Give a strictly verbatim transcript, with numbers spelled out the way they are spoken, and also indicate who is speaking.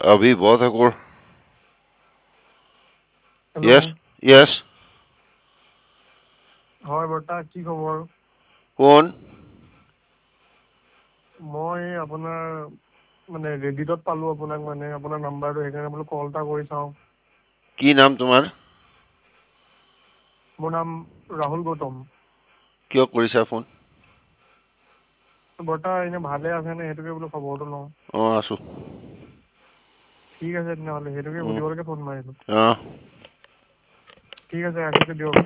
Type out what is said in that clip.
Speaker 1: Abhi बहुत है core.
Speaker 2: Hello'
Speaker 1: Yes, yes.
Speaker 2: হয় বৰ্তা কি খবৰ?
Speaker 1: কোন?
Speaker 2: মই আপোনাৰ মানে ৰেডিটত পালোঁ আপোনাক মানে আপোনাৰ নাম্বাৰটো সেইকাৰণে বোলো কল এটা কৰি চাওঁ.
Speaker 1: কি নাম তোমাৰ?
Speaker 2: মোৰ নাম ৰাহুল গৌতম।
Speaker 1: কিয় কৰিছা ফোন?
Speaker 2: বৰ্তা এনে ভালে আছেনে সেইটোকে বোলো খবৰটো লওঁ।
Speaker 1: অ আছো।
Speaker 2: ঠিক আছে তেনেহ'লে সেইটোকে
Speaker 1: উম
Speaker 2: সুধিবলৈকে ফোন মাৰিলোঁ।
Speaker 1: অ
Speaker 2: ঠিক আছে ৰাখিছোঁ দিয়ক।